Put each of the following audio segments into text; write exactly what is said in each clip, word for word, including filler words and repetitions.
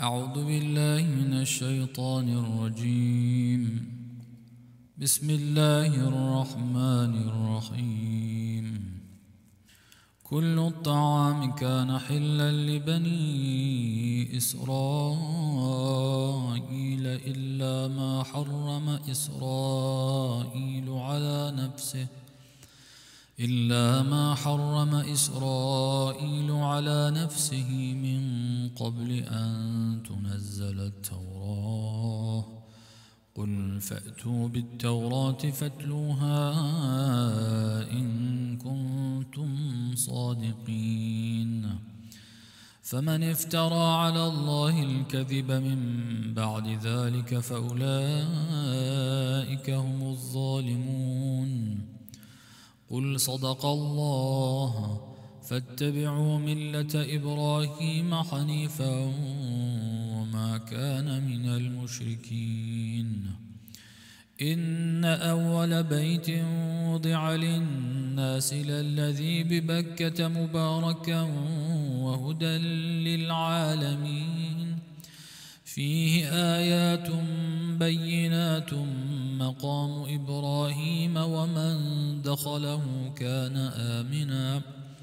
أعوذ بالله من الشيطان الرجيم. بسم الله الرحمن الرحيم. كل الطعام كان حلا لبني إسرائيل إلا ما حرم إسرائيل على نفسه إلا ما حرم إسرائيل على نفسه من قبل أن تنزل التوراة. قل فأتوا بالتوراة فاتلوها إن كنتم صادقين. فمن افترى على الله الكذب من بعد ذلك فأولئك هم الظالمون. قل صدق الله فاتبعوا ملة إبراهيم حنيفا وما كان من المشركين. إن أول بيت وضع للناس للذي ببكة مباركا وهدى للعالمين فيه آيات بينات مقام إبراهيم ومن دخله كان آمنا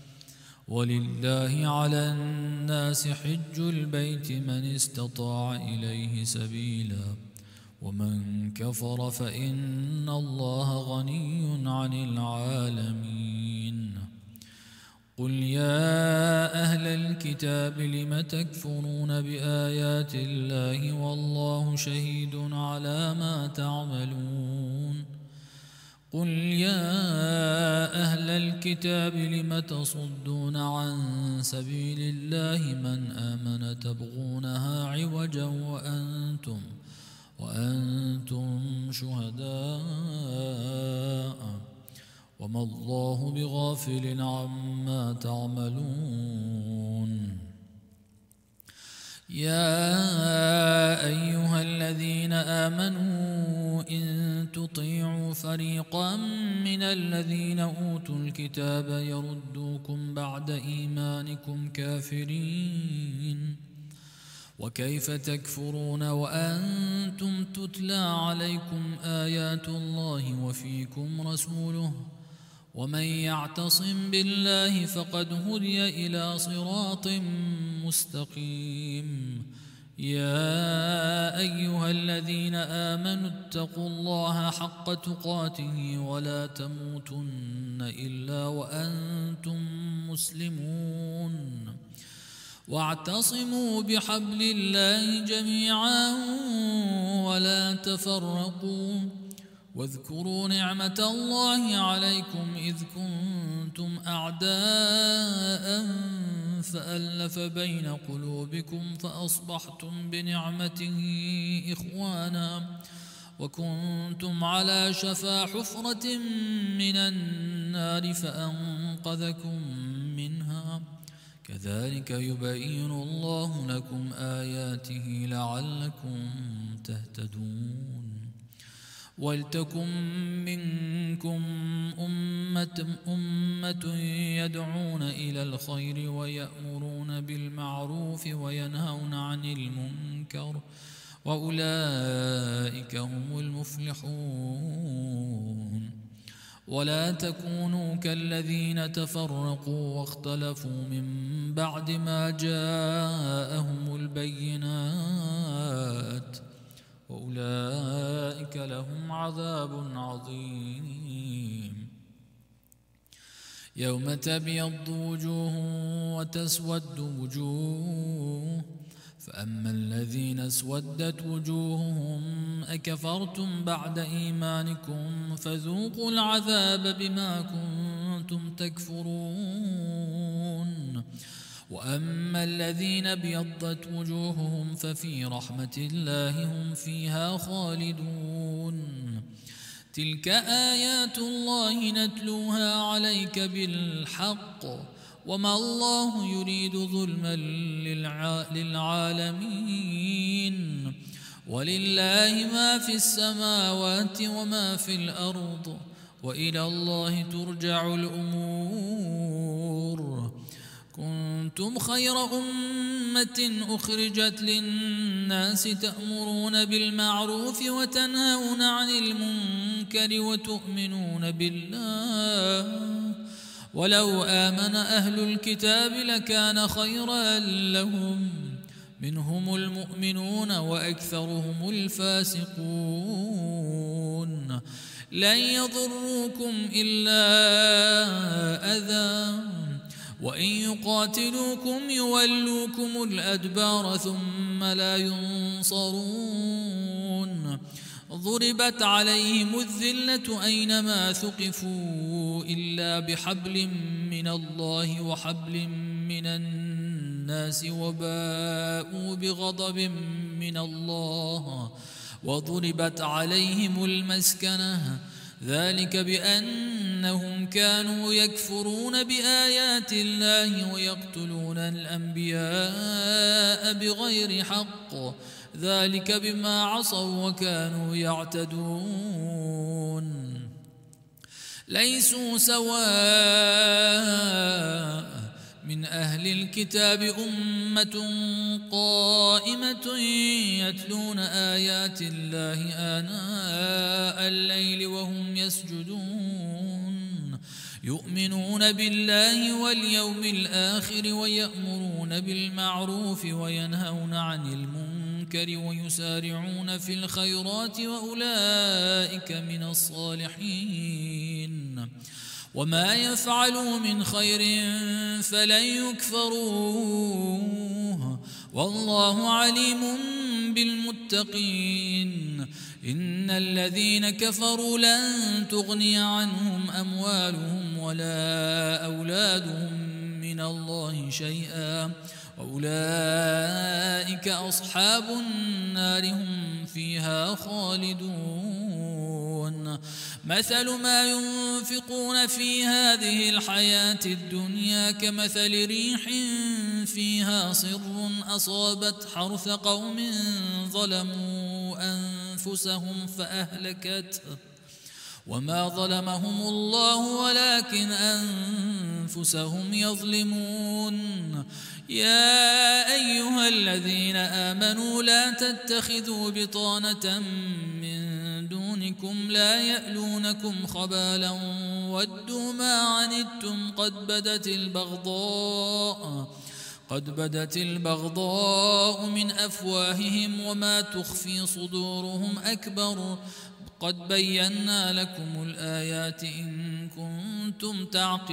ولله على الناس حج البيت من استطاع إليه سبيلا ومن كفر فإن الله غني عن العالمين. قل يا أهل الكتاب لم تكفرون بآيات الله والله شهيد على ما تعملون. قل يا أهل الكتاب لم تصدون عن سبيل الله من آمن تبغونها عوجا وأنتم وأنتم شهداء وما الله بغافل عما تعملون. يا أيها الذين آمنوا إن تطيعوا فريقا من الذين أوتوا الكتاب يردوكم بعد إيمانكم كافرين. وكيف تكفرون وأنتم تتلى عليكم آيات الله وفيكم رسوله ومن يعتصم بالله فقد هدي إلى صراط مستقيم. يا أيها الذين آمنوا اتقوا الله حق تقاته ولا تموتن إلا وأنتم مسلمون. واعتصموا بحبل الله جميعا ولا تفرقوا واذكروا نعمة الله عليكم إذ كنتم أعداء فألف بين قلوبكم فأصبحتم بنعمته إخوانا وكنتم على شفا حفرة من النار فأنقذكم منها. كذلك يبين الله لكم آياته لعلكم تهتدون. ولتكن منكم أمة, أمة يدعون إلى الخير ويأمرون بالمعروف وينهون عن المنكر وأولئك هم المفلحون. ولا تكونوا كالذين تفرقوا واختلفوا من بعد ما جاءهم البينات وأولئك لهم عذاب عظيم. يوم تبيض وجوه وتسود وجوه فأما الذين اسودت وجوههم أكفرتم بعد إيمانكم فذوقوا العذاب بما كنتم تكفرون. وأما الذين ابيضت وجوههم ففي رحمة الله هم فيها خالدون. تلك آيات الله نتلوها عليك بالحق وما الله يريد ظلما للعالمين. ولله ما في السماوات وما في الأرض وإلى الله ترجع الأمور. كنتم كنتم خير أمة أخرجت للناس تأمرون بالمعروف وتنهون عن المنكر وتؤمنون بالله ولو آمن أهل الكتاب لكان خيرا لهم منهم المؤمنون وأكثرهم الفاسقون لن يضروكم إلا أذى وإن يقاتلوكم يولوكم الأدبار ثم لا ينصرون ضربت عليهم الذلة أينما ثقفوا إلا بحبل من الله وحبل من الناس وباءوا بغضب من الله وضربت عليهم المسكنة ذلك بأنهم كانوا يكفرون بآيات الله ويقتلون الأنبياء بغير حق ذلك بما عصوا وكانوا يعتدون ليسوا سواء من أهل الكتاب أمة قائمة يتلون آيات الله آناء الليل وهم يسجدون يؤمنون بالله واليوم الآخر ويأمرون بالمعروف وينهون عن المنكر ويسارعون في الخيرات وأولئك من الصالحين وما يفعلوا من خير فلن يكفروه والله عليم بالمتقين إن الذين كفروا لن تغني عنهم أموالهم ولا أولادهم من الله شيئا وأولئك أصحاب النار هم فيها خالدون مثل ما ينفقون في هذه الحياة الدنيا كمثل ريح فيها صر أصابت حرث قوم ظلموا أنفسهم فأهلكته وما ظلمهم الله ولكن أنفسهم يظلمون يا أيها الذين آمنوا لا تتخذوا بطانة من دونكم لا يألونكم خبالا ودوا ما عنتم قد بدت البغضاء قد بدت البغضاء من أفواههم وما تخفي صدورهم أكبر قد بينا لكم الآيات إن كنتم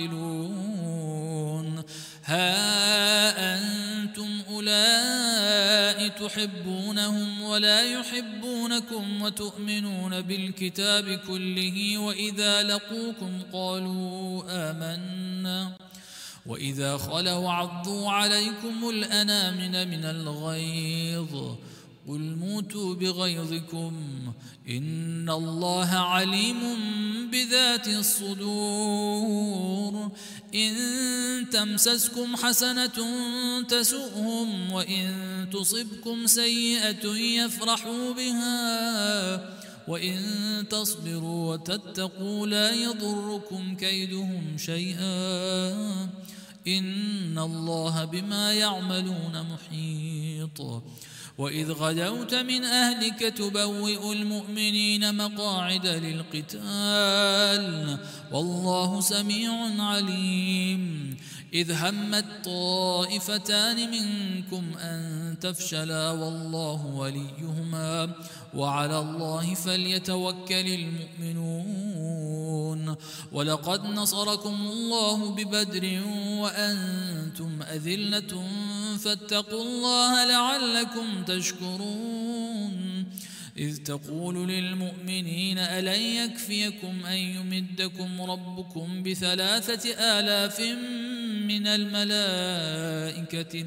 تعقلون ها أنتم أولئك تحبونهم ولا يحبونكم وتؤمنون بالكتاب كله وإذا لقوكم قالوا آمنا وإذا خلوا عضوا عليكم الأنامل من الغيظ قل موتوا بغيظكم إن الله عليم بذات الصدور إن تمسسكم حسنة تسؤهم وإن تصبكم سيئة يفرحوا بها وإن تصبروا وتتقوا لا يضركم كيدهم شيئا إن الله بما يعملون محيط وإذ غدوت من أهلك تبوئ المؤمنين مقاعد للقتال والله سميع عليم إذ همت طائفتان منكم أن تفشلا والله وليهما وعلى الله فليتوكل المؤمنون ولقد نصركم الله ببدر وأنتم أذلة فاتقوا الله لعلكم تشكرون إذ تقول للمؤمنين ألن يكفيكم أن يمدكم ربكم بثلاثة آلاف من الملائكة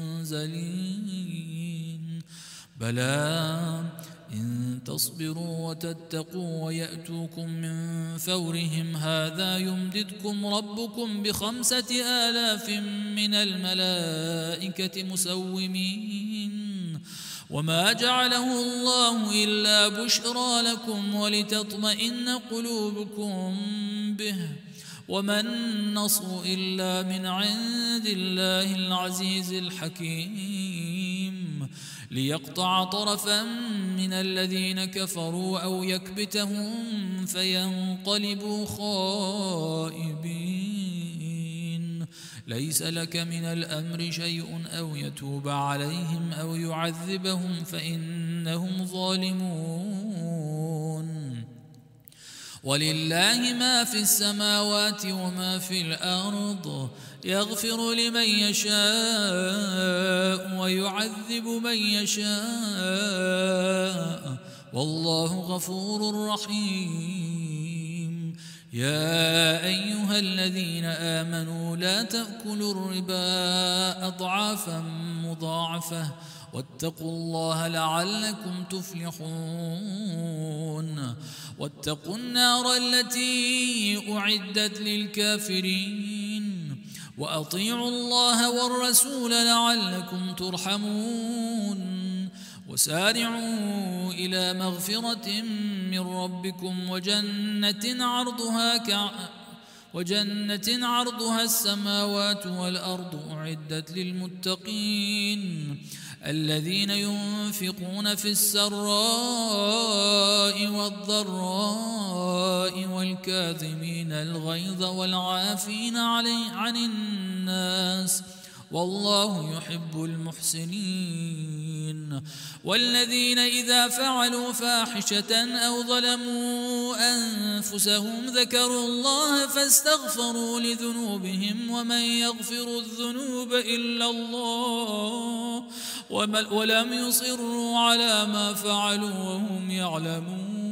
منزلين بلى إن تصبروا وتتقوا ويأتوكم من فورهم هذا يمددكم ربكم بخمسة آلاف من الملائكة مسومين وما جعله الله إلا بشرى لكم ولتطمئن قلوبكم به وما النصر إلا من عند الله العزيز الحكيم ليقطع طرفا من الذين كفروا أو يكبتهم فينقلبوا خائبين. ليس لك من الأمر شيء أو يتوب عليهم أو يعذبهم فإنهم ظالمون. ولله ما في السماوات وما في الأرض يغفر لمن يشاء ويعذب من يشاء والله غفور رحيم. يا أيها الذين آمنوا لا تأكلوا الربا أضعافا مضاعفة واتقوا الله لعلكم تفلحون. واتقوا النار التي أعدت للكافرين وأطيعوا الله والرسول لعلكم ترحمون. وسارعوا إلى مغفرة من ربكم وجنة عرضها ك وجنة عرضها السماوات والأرض أعدت للمتقين الذين ينفقون في السراء والضراء والكاظمين الغيظ والعافين عن الناس والله يحب المحسنين. والذين إذا فعلوا فاحشة أو ظلموا أنفسهم ذكروا الله فاستغفروا لذنوبهم ومن يغفر الذنوب إلا الله ولم يصروا على ما فعلوا وهم يعلمون.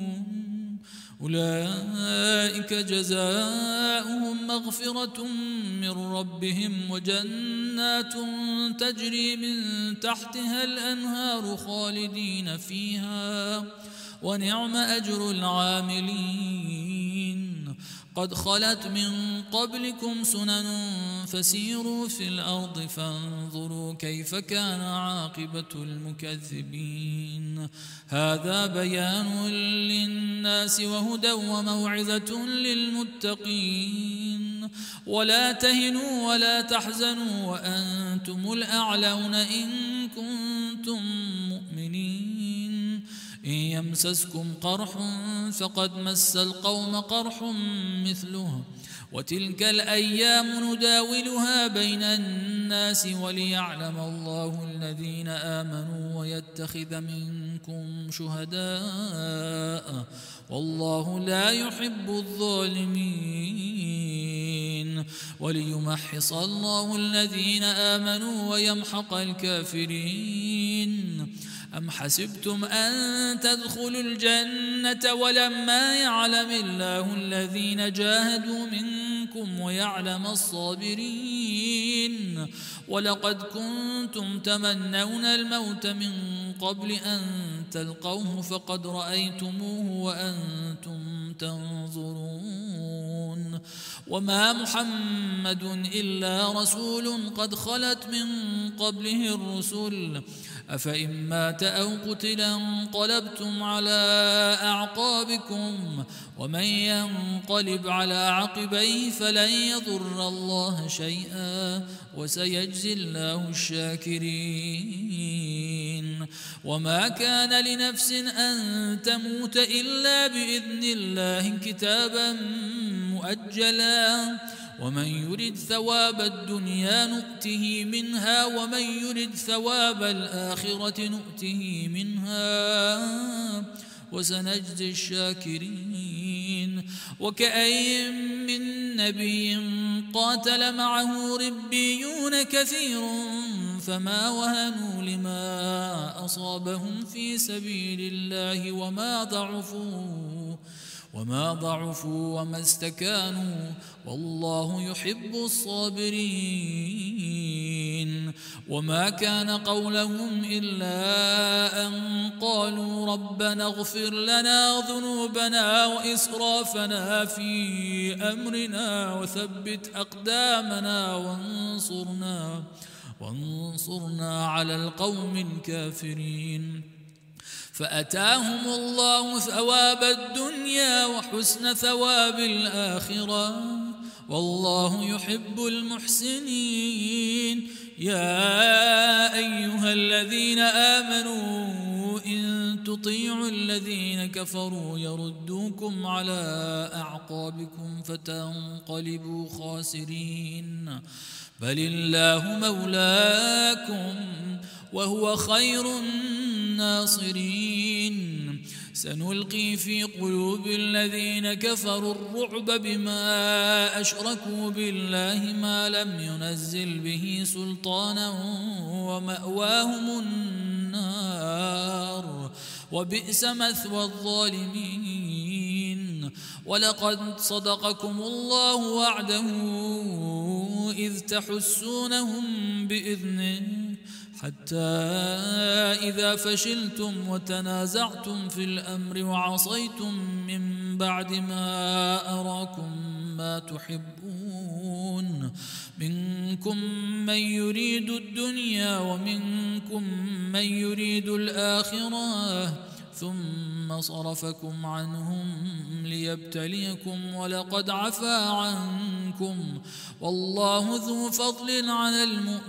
أولئك جزاؤهم مغفرة من ربهم وجنات تجري من تحتها الأنهار خالدين فيها ونعم أجر العاملين. قد خلت من قبلكم سنن فسيروا في الأرض فانظروا كيف كان عاقبة المكذبين. هذا بيان للناس وهدى وموعظة للمتقين. ولا تهنوا ولا تحزنوا وأنتم الأعلون إن كنتم مؤمنين. إن يمسسكم قرح فقد مس القوم قرح مثله وتلك الأيام نداولها بين الناس وليعلم الله الذين آمنوا ويتخذ منكم شهداء والله لا يحب الظالمين. وليمحص الله الذين آمنوا ويمحق الكافرين. أم حسبتم أن تدخلوا الجنة ولما يعلم الله الذين جاهدوا منكم ويعلم الصابرين. ولقد كنتم تمنون الموت من قبل أن تلقوه فقد رأيتموه وأنتم تنظرون. وما محمد إلا رسول قد خلت من قبله الرسل أفإن مات أو قتل انقلبتم على أعقابكم ومن ينقلب على عقبيه فلن يضر الله شيئا وسيجزي الله الشاكرين. وما كان لنفس أن تموت إلا بإذن الله كتابا مؤجلا ومن يرد ثواب الدنيا نؤته منها ومن يرد ثواب الآخرة نؤته منها وسنجزي الشاكرين. وكأي من نبي قاتل معه ربيون كثير فما وهنوا لما أصابهم في سبيل الله وما ضعفوا وما ضعفوا وما استكانوا والله يحب الصابرين. وما كان قولهم إلا أن قالوا ربنا اغفر لنا ذنوبنا وإسرافنا في أمرنا وثبت أقدامنا وانصرنا وانصرنا على القوم الكافرين. فأتاهم الله ثواب الدنيا وحسن ثواب الآخرة والله يحب المحسنين. يا أيها الذين آمنوا إن تطيعوا الذين كفروا يردوكم على أعقابكم فتنقلبوا خاسرين. بل الله مولاكم وهو خير الناصرين. سنلقي في قلوب الذين كفروا الرعب بما أشركوا بالله ما لم ينزل به سلطانا ومأواهم النار وبئس مثوى الظالمين. ولقد صدقكم الله وعده إذ تحسونهم بإذنه حتى إذا فشلتم وتنازعتم في الأمر وعصيتم من بعد ما أراكم ما تحبون منكم من يريد الدنيا ومنكم من يريد الآخرة ثم صرفكم عنهم ليبتليكم ولقد عفا عنكم والله ذو فضل على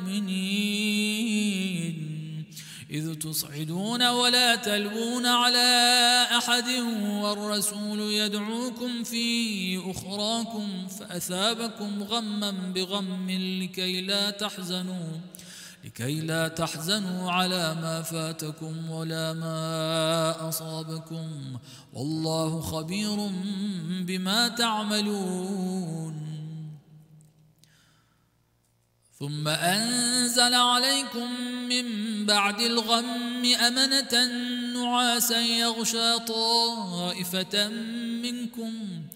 المؤمنين. إذ تصعدون ولا تلوون على أحد والرسول يدعوكم في أخراكم فأثابكم غما بغم لكي لا تحزنوا لكي لا تحزنوا على ما فاتكم ولا ما أصابكم والله خبير بما تعملون. ثم أنزل عليكم من بعد الغم أمنة نعاسا يغشى طائفة منكم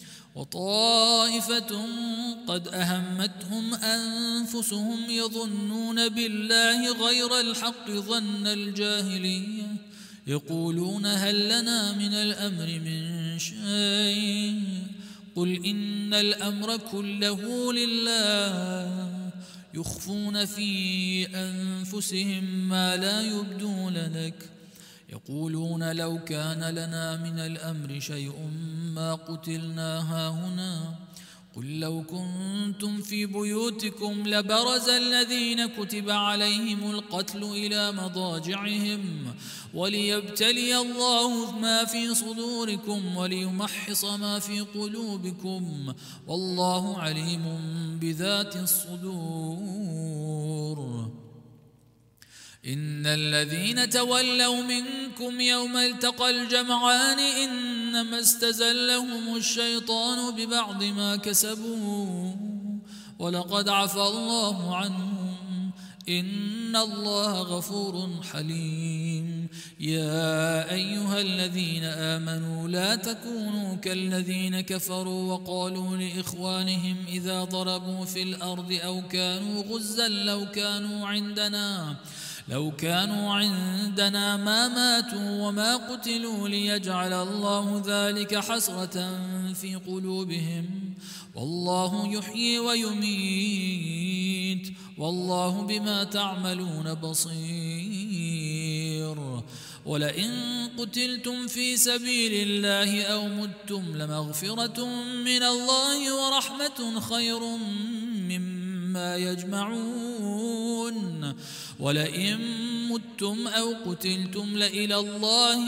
وطائفة قد أهمتهم أنفسهم يظنون بالله غير الحق ظن الجاهلية يقولون هل لنا من الأمر من شيء قل إن الأمر كله لله يخفون في أنفسهم ما لا يبدون لك يقولون لو كان لنا من الأمر شيء ما قتلنا هاهنا قل لو كنتم في بيوتكم لبرز الذين كتب عليهم القتل إلى مضاجعهم وليبتلي الله ما في صدوركم وليمحص ما في قلوبكم والله عليم بذات الصدور. إن الذين تولوا منكم يوم التقى الجمعان إنما استزلهم الشيطان ببعض ما كسبوا ولقد عفى الله عنهم إن الله غفور حليم. يا أيها الذين آمنوا لا تكونوا كالذين كفروا وقالوا لإخوانهم إذا ضربوا في الأرض أو كانوا غزا لو كانوا عندنا لو كانوا عندنا ما ماتوا وما قتلوا ليجعل الله ذلك حسرة في قلوبهم والله يحيي ويميت والله بما تعملون بصير. ولئن قتلتم في سبيل الله أو متم لمغفرة من الله ورحمة خير مما يجمعون ولئن متم أو قتلتم لإلى الله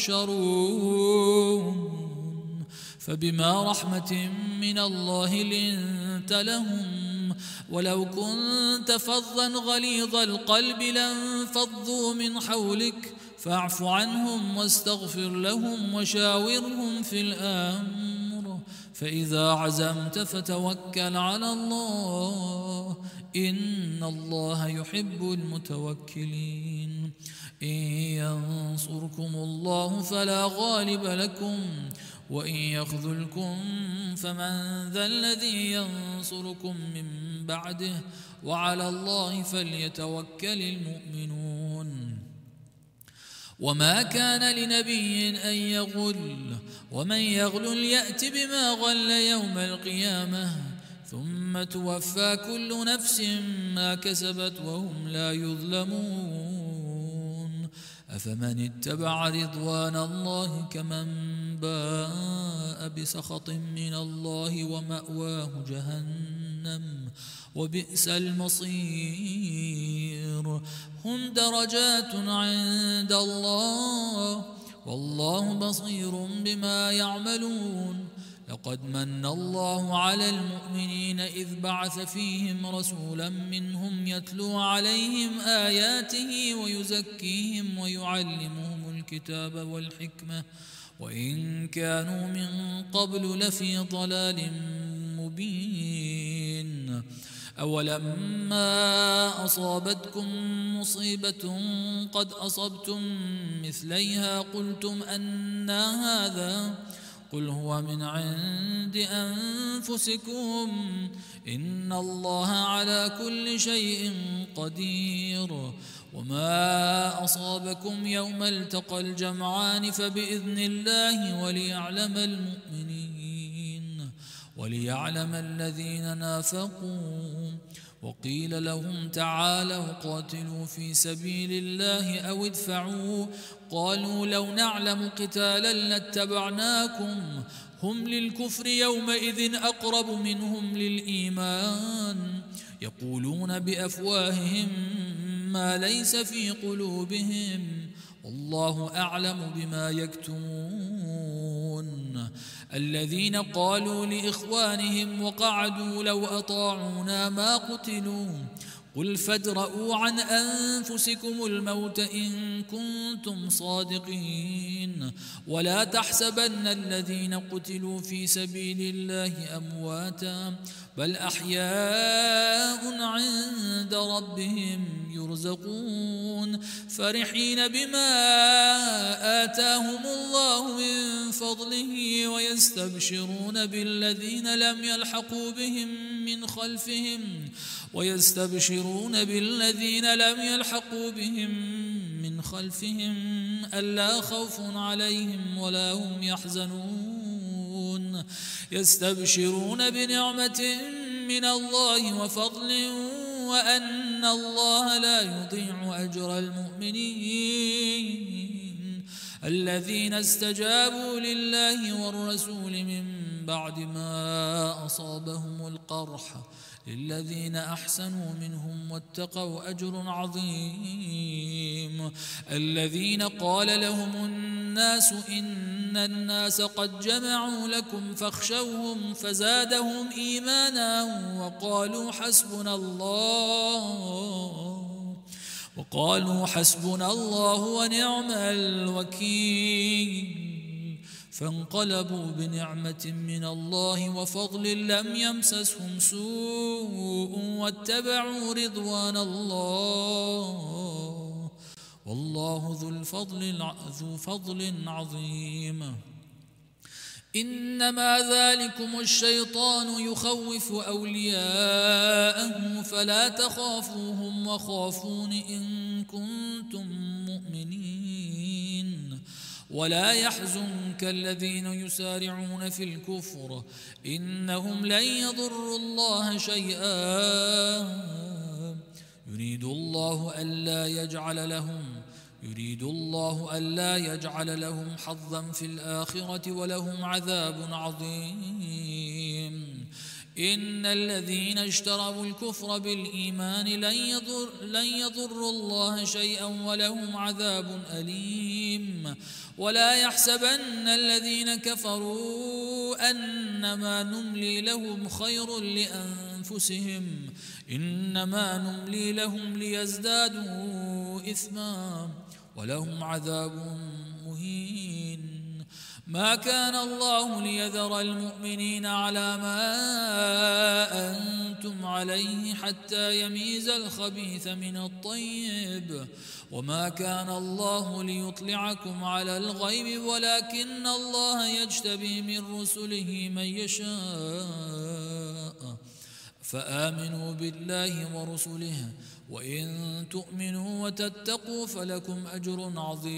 تحشرون. فبما رحمة من الله لنت لهم ولو كنت فظا غليظ القلب لانفضوا من حولك فاعف عنهم واستغفر لهم وشاورهم في الأمر فإذا عزمت فتوكل على الله إن الله يحب المتوكلين. إن ينصركم الله فلا غالب لكم وإن يخذلكم فمن ذا الذي ينصركم من بعده وعلى الله فليتوكل المؤمنون. وما كان لنبي أن يغل ومن يغل يأت بما غل يوم القيامة ثم توفى كل نفس ما كسبت وهم لا يظلمون. أفمن اتبع رضوان الله كمن باء بسخط من الله ومأواه جهنم وبئس المصير هم درجات عند الله والله بصير بما يعملون لقد من الله على المؤمنين إذ بعث فيهم رسولا منهم يتلو عليهم آياته ويزكيهم ويعلمهم الكتاب والحكمة وإن كانوا من قبل لفي ضلال مبين أولما أصابتكم مصيبة قد أصبتم مثليها قلتم أنى هذا قل هو من عند أنفسكم إن الله على كل شيء قدير وما أصابكم يوم التقى الجمعان فبإذن الله وليعلم المؤمنين وليعلم الذين نافقوا وقيل لهم تعالوا قاتلوا في سبيل الله أو ادفعوا قالوا لو نعلم قتالا لاتبعناكم هم للكفر يومئذ أقرب منهم للإيمان يقولون بأفواههم ما ليس في قلوبهم والله أعلم بما يكتمون الذين قالوا لإخوانهم وقعدوا لو أطاعونا ما قتلوا قل فادرءوا عن أنفسكم الموت إن كنتم صادقين ولا تحسبن الذين قتلوا في سبيل الله أمواتا بل أحياء عند ربهم يرزقون فرحين بما آتاهم الله من فضله ويستبشرون بالذين لم يلحقوا بهم من خلفهم ويستبشرون بالذين لم يلحقوا بهم من خلفهم ألا خوف عليهم ولا هم يحزنون يستبشرون بنعمة من الله وفضل وأن الله لا يضيع أجر المؤمنين الذين استجابوا لله والرسول من بعد ما أصابهم القرح للذين أحسنوا منهم واتقوا أجر عظيم الذين قال لهم الناس إن الناس قد جمعوا لكم فاخشوهم فزادهم إيمانا وقالوا حسبنا الله وقالوا حسبنا الله ونعم الوكيل فانقلبوا بنعمة من الله وفضل لم يمسسهم سوء واتبعوا رضوان الله والله ذو الفضل ذو فضل عظيم إنما ذلكم الشيطان يخوف أولياءه فلا تخافوهم وخافون إن كنتم مؤمنين ولا يحزنك الذين يسارعون في الكفر إنهم لن يضروا الله شيئا يريد الله ألا يجعل لهم يريد الله ألا يجعل لهم حظا في الآخرة ولهم عذاب عظيم إن الذين اشتروا الكفر بالإيمان لن يضر لن يضروا الله شيئا ولهم عذاب أليم ولا يحسبن الذين كفروا أنما نملي لهم خير لأنفسهم إنما نملي لهم ليزدادوا إثما ولهم عذاب مهين ما كان الله ليذر المؤمنين على ما أنتم عليه حتى يميز الخبيث من الطيب وما كان الله ليطلعكم على الغيب ولكن الله يجتبي من رسله من يشاء فآمنوا بالله ورسله وإن تؤمنوا وتتقوا فلكم أجر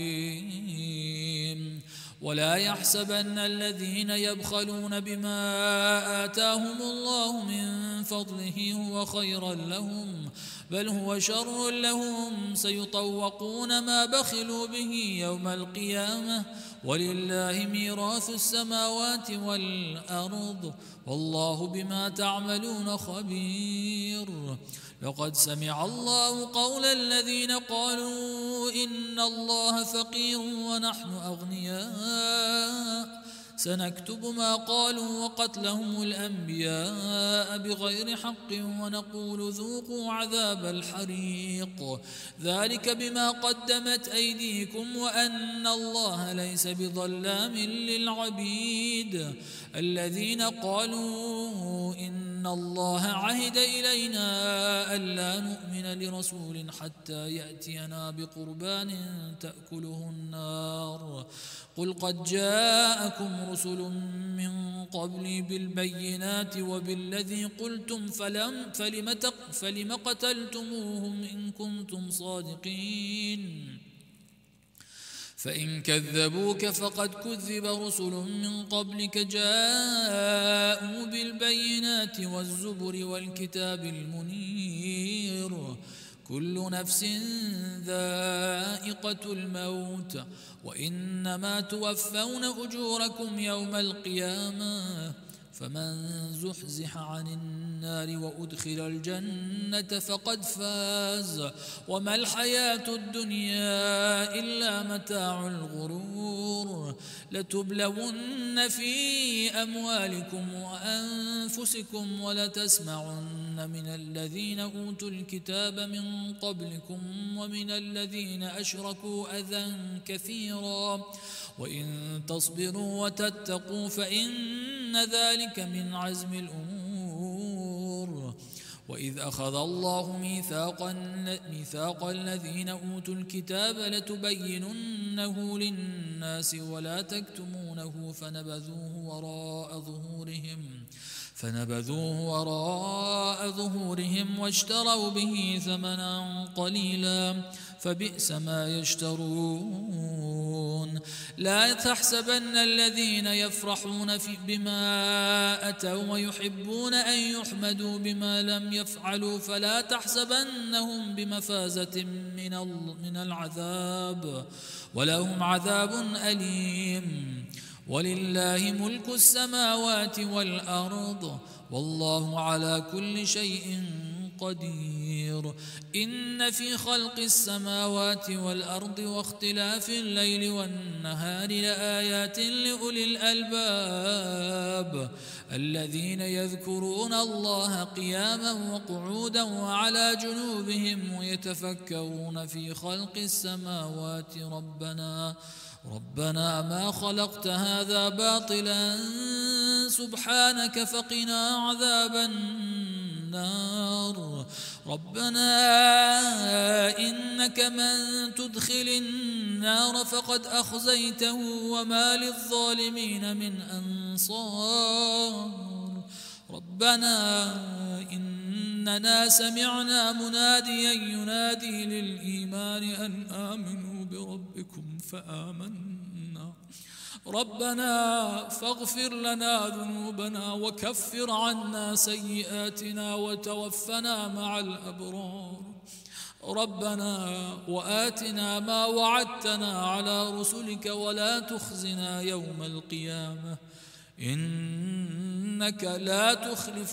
عظيم ولا يحسبن الذين يبخلون بما آتاهم الله من فضله هو خيرا لهم بل هو شر لهم سيطوقون ما بخلوا به يوم القيامة ولله ميراث السماوات والأرض والله بما تعملون خبير. لقد سمع الله قول الذين قالوا إن الله فقير ونحن أغنياء سنكتب ما قالوا وقتلهم الأنبياء بغير حق ونقول ذوقوا عذاب الحريق ذلك بما قدمت أيديكم وأن الله ليس بظلام للعبيد. الذين قالوا إن الله عهد إلينا ألا نؤمن لرسول حتى يأتينا بقربان تأكله النار قل قد جاءكم رسل من قبلي بالبينات وبالذي قلتم فلم, فلم, فلم قتلتموهم إن كنتم صادقين. فإن كذبوك فقد كذب رسل من قبلك جاءوا بالبينات والزبر والكتاب المنير كل نفس ذائقة الموت وإنما توفون أجوركم يوم القيامة فمن زحزح عن النار وأدخل الجنة فقد فاز وما الحياة الدنيا إلا متاع الغرور. لتبلون في أموالكم وأنفسكم ولتسمعن من الذين أوتوا الكتاب من قبلكم ومن الذين أشركوا أذى كثيرا وإن تصبروا وتتقوا فإن ذلك من عزم الأمور. وإذ أخذ الله ميثاق ميثاق الذين أوتوا الكتاب لتبيننه للناس ولا تكتمونه فنبذوه وراء ظهورهم فنبذوه وراء ظهورهم واشتروا به ثمنا قليلا فبئس ما يشترون. لا تحسبن الذين يفرحون في بما أتوا ويحبون أن يحمدوا بما لم يفعلوا فلا تحسبنهم بمفازة من من العذاب ولهم عذاب أليم. ولله ملك السماوات والأرض والله على كل شيء قدير. إن في خلق السماوات والأرض واختلاف الليل والنهار لآيات لأولي الألباب الذين يذكرون الله قياما وقعودا وعلى جنوبهم ويتفكرون في خلق السماوات ربنا ربنا ما خلقت هذا باطلا سبحانك فقنا عذاب النار. ربنا إنك من تدخل النار فقد أخزيته وما للظالمين من أنصار. ربنا إننا سمعنا مناديا ينادي للإيمان أن آمنوا بربكم فآمنا ربنا فاغفر لنا ذنوبنا وكفر عنا سيئاتنا وتوفنا مع الأبرار. ربنا وآتنا ما وعدتنا على رسلك ولا تخزنا يوم القيامة إنك لا تخلف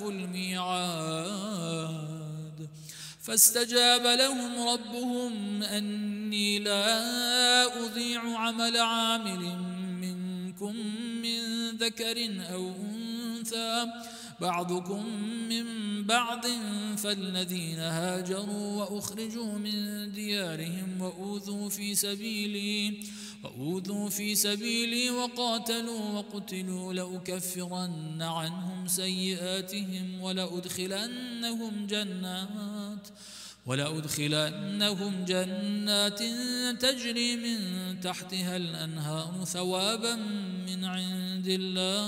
الميعاد. فاستجاب لهم ربهم أني لا أضيع عمل عامل منكم من ذكر أو أنثى بعضكم من بعض فالذين هاجروا وأخرجوا من ديارهم وأوذوا في سبيلي وأوذوا في سبيلي وقاتلوا وقتلوا لأكفرن عنهم سيئاتهم ولأدخلنهم جنات ولأدخلنهم جنات تجري من تحتها الأنهار ثوابا من عند الله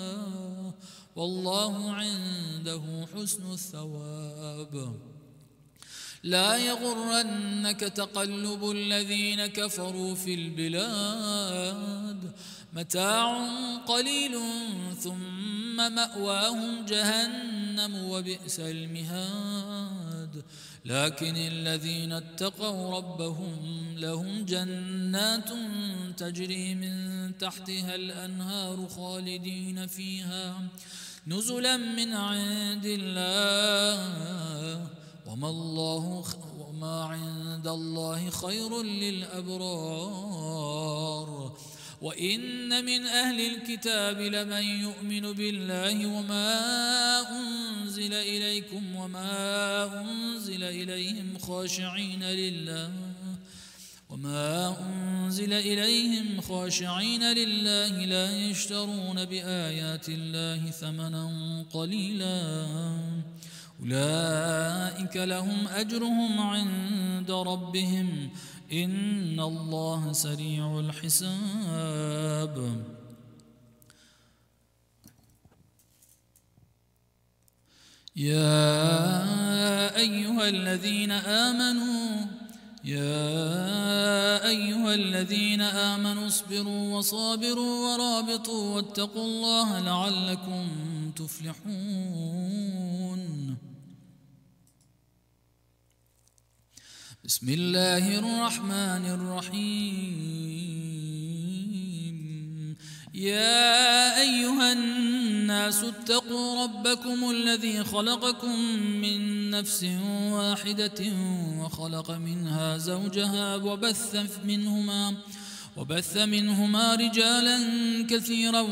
والله عنده حسن الثواب. لا يغرنك تقلب الذين كفروا في البلاد متاع قليل ثم مأواهم جهنم وبئس المهاد. لكن الذين اتقوا ربهم لهم جنات تجري من تحتها الأنهار خالدين فيها نزلا من عند الله وما الله وما عند الله خير للأبرار. وإن من أهل الكتاب لمن يؤمن بالله وما أنزل إليكم وما أنزل إليهم خاشعين لله وما أنزل إليهم خاشعين لله لا يشترون بآيات الله ثمنا قليلا أولئك لهم أجرهم عند ربهم إن الله سريع الحساب. يا أيها الذين آمنوا يا أيها الذين آمنوا اصبروا وصابروا ورابطوا واتقوا الله لعلكم تفلحون. بسم الله الرحمن الرحيم. يا أيها الناس اتقوا ربكم الذي خلقكم من نفس واحدة وخلق منها زوجها وبث منهما وبث منهما رجالا كثيرا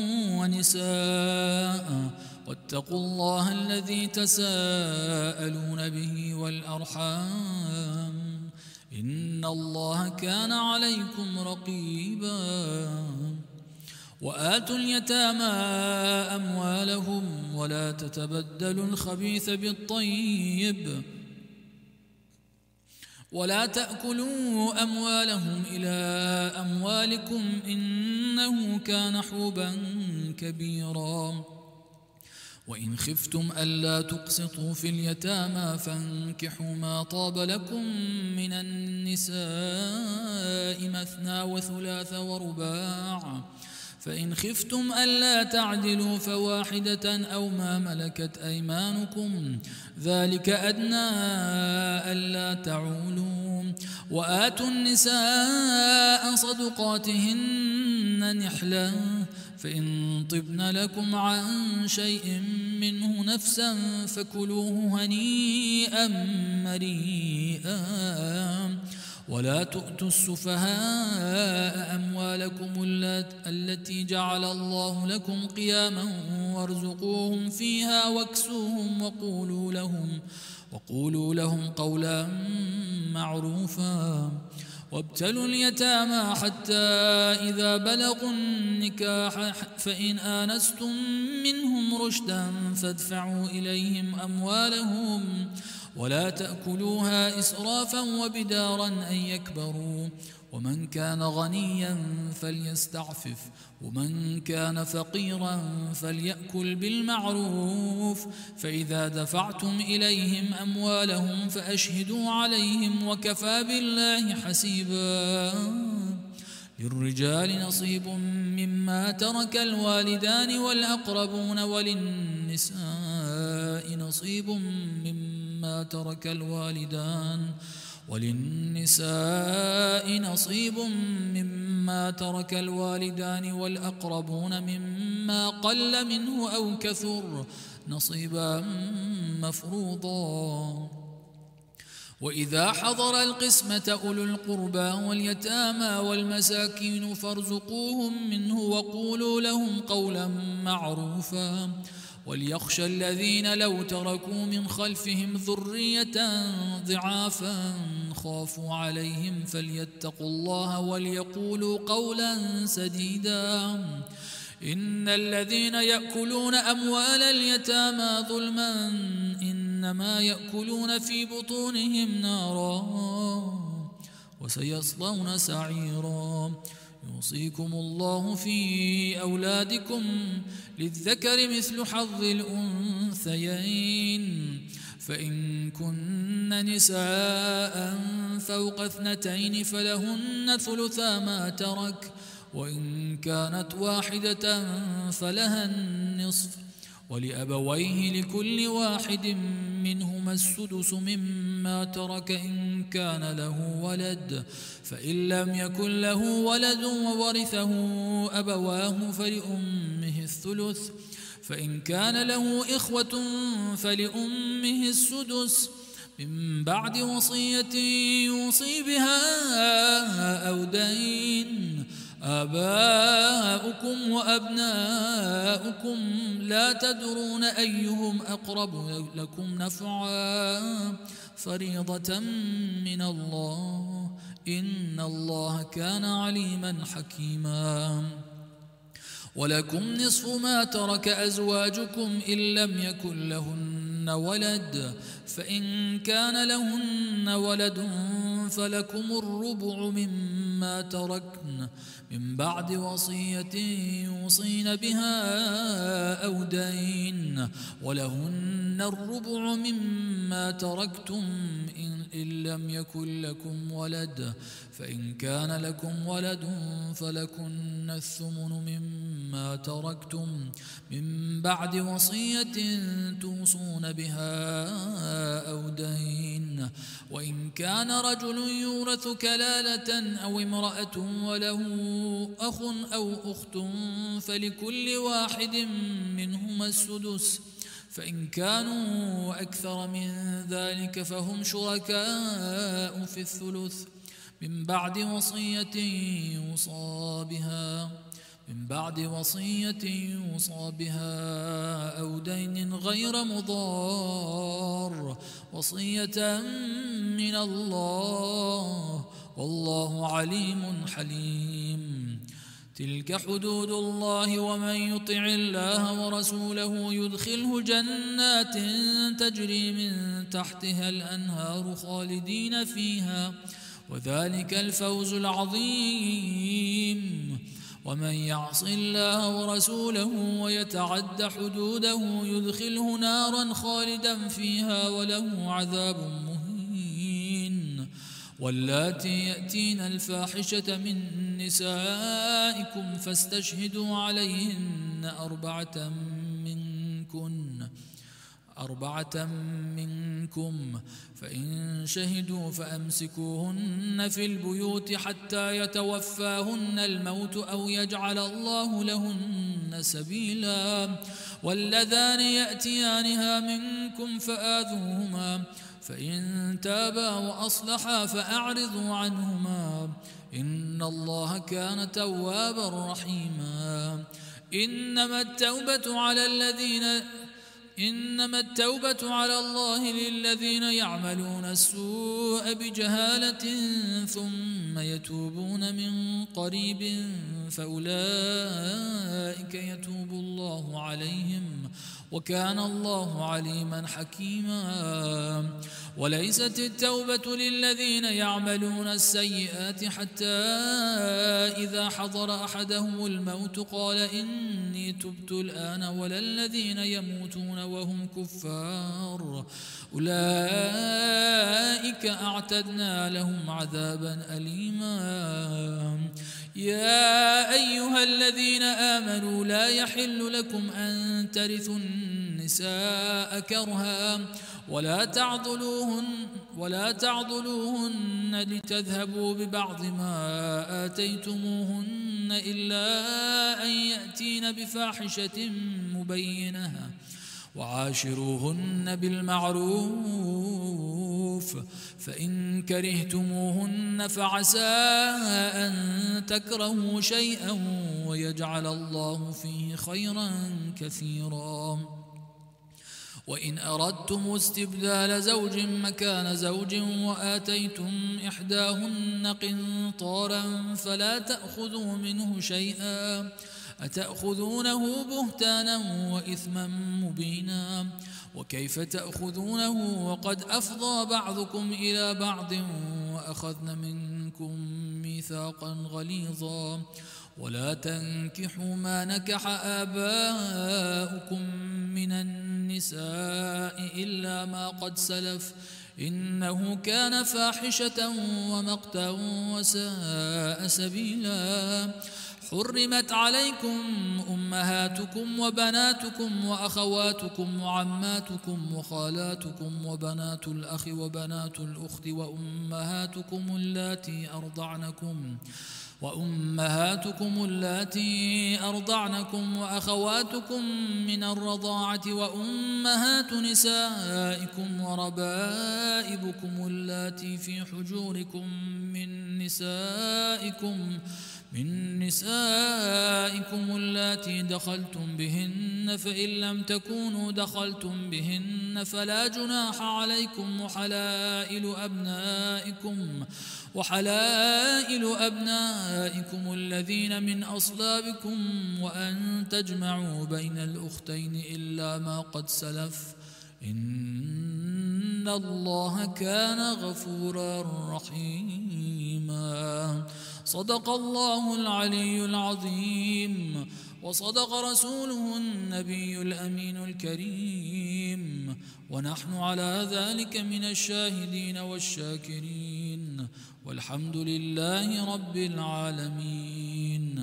ونساء واتقوا الله الذي تساءلون به والأرحام إن الله كان عليكم رقيبا. وآتوا اليتامى أموالهم ولا تتبدلوا الخبيث بالطيب ولا تأكلوا أموالهم إلى أموالكم إنه كان حوبا كبيرا. وإن خفتم ألا تقسطوا في اليتامى فانكحوا ما طاب لكم من النساء مثنى وثلاث ورباع فإن خفتم ألا تعدلوا فواحدة أو ما ملكت أيمانكم ذلك أدنى ألا تعولوا. وآتوا النساء صدقاتهن نحلا فإن طبن لكم عن شيء منه نفسا فكلوه هنيئا مريئا. ولا تؤتوا السفهاء أموالكم التي جعل الله لكم قياما وارزقوهم فيها واكسوهم وقولوا لهم وقولوا لهم قولا معروفا. وابتلوا اليتامى حتى إذا بلغوا النكاح فإن آنستم منهم رشدا فادفعوا إليهم أموالهم ولا تأكلوها إسرافا وبدارا أن يكبروا. ومن كان غنيا فليستعفف ومن كان فقيرا فليأكل بالمعروف. فإذا دفعتم إليهم أموالهم فأشهدوا عليهم وكفى بالله حسيبا. للرجال نصيب مما ترك الوالدان والأقربون وللنساء نصيب مما ترك الوالدان وللنساء نصيب مما ترك الوالدان والأقربون مما قل منه أو كثر نصيبا مفروضا. وإذا حضر القسمة أولو القربى واليتامى والمساكين فارزقوهم منه وقولوا لهم قولا معروفا. وليخشى الذين لو تركوا من خلفهم ذرية ضعافا خافوا عليهم فليتقوا الله وليقولوا قولا سديدا. إن الذين يأكلون أموال اليتامى ظلما إنما يأكلون في بطونهم نارا وسيصلون سعيرا. يوصيكم الله في أولادكم للذكر مثل حظ الأنثيين فإن كن نساء فوق اثنتين فلهن ثلثا ما ترك وإن كانت واحدة فلها النصف ولأبويه لكل واحد منهما السدس مما مما ترك إن كان له ولد، فإن لم يكن له ولد وورثه أبواه فلأمه الثلث، فإن كان له إخوة فلأمه السدس من بعد وصية يوصي بها أو دين. آباؤكم وأبناؤكم لا تدرون أيهم أقرب لكم نفعا فريضة من الله إن الله كان عليما حكيما. ولكم نصف ما ترك أزواجكم إن لم يكن لهن ولد، فإن كان لهن ولد فلكم الربع مما تركن من بعد وصية يوصين بها أو دين، ولهن الربع مما تركتم إن لم يكن لكم ولد، فإن كان لكم ولد فلكن الثمن مما تركتم من بعد وصية توصون بها أو دين. وإن كان رجل يورث كلالة أو امرأة وله أخ أو أخت فلكل واحد منهما السدس، فإن كانوا أكثر من ذلك فهم شركاء في الثلث من بعد وصية يوصى بها من بعد وصية يوصى بها أو دين غير مضار، وصية من الله والله عليم حليم. تلك حدود الله ومن يطع الله ورسوله يدخله جنات تجري من تحتها الأنهار خالدين فيها وذلك الفوز العظيم. ومن يعص الله ورسوله ويتعد حدوده يدخله نارا خالدا فيها وله عذاب مهين. واللاتي يأتين الفاحشة من نسائكم فاستشهدوا عليهن أربعة منكن أربعة منكم فإن شهدوا فأمسكوهن في البيوت حتى يتوفاهن الموت أو يجعل الله لهن سبيلا. واللذان يأتيانها منكم فآذوهما فإن تابا وأصلحا فأعرضوا عنهما إن الله كان توابا رحيما. إنما التوبة على الذين إنما التوبة على الله للذين يعملون السوء بجهالة ثم يتوبون من قريب فأولئك يتوب الله عليهم وكان الله عليما حكيما. وليست التوبة للذين يعملون السيئات حتى إذا حضر أحدهم الموت قال إني تبت الآن ولا الذين يموتون وهم كفار أولئك أعتدنا لهم عذابا أليما. يا أيها الذين آمنوا لا يحل لكم أن ترثوا النساء كرها ولا تعضلوهن ولا تعضلوهن لتذهبوا ببعض ما آتيتموهن إلا أن يأتين بفاحشة مبينة وعاشروهن بالمعروف فإن كرهتموهن فعسى أن تكرهوا شيئا ويجعل الله فيه خيرا كثيرا. وإن أردتم استبدال زوج مكان زوج وآتيتم إحداهن قنطارا فلا تأخذوا منه شيئا أتأخذونه بهتانا وإثما مبينا. وكيف تأخذونه وقد أفضى بعضكم إلى بعض وأخذن منكم ميثاقا غليظا. ولا تنكحوا ما نكح آباؤكم من النساء إلا ما قد سلف إنه كان فاحشة ومقتا وساء سبيلا. حرمت عليكم أمهاتكم وبناتكم وأخواتكم وعماتكم وخالاتكم وبنات الأخ وبنات الأخت وأمهاتكم اللاتي أرضعنكم وأمهاتكم اللاتي أرضعنكم وأخواتكم من الرضاعة وأمهات نسائكم وربائبكم اللاتي في حجوركم من نسائكم من نسائكم اللاتي دخلتم بهن فإن لم تكونوا دخلتم بهن فلا جناح عليكم وحلائل أبنائكم وحلائل أبنائكم الذين من أصلابكم وأن تجمعوا بين الأختين إلا ما قد سلف إن الله كان غفورا رحيما. صدق الله العلي العظيم وصدق رسوله النبي الأمين الكريم، ونحن على ذلك من الشاهدين والشاكرين، والحمد لله رب العالمين.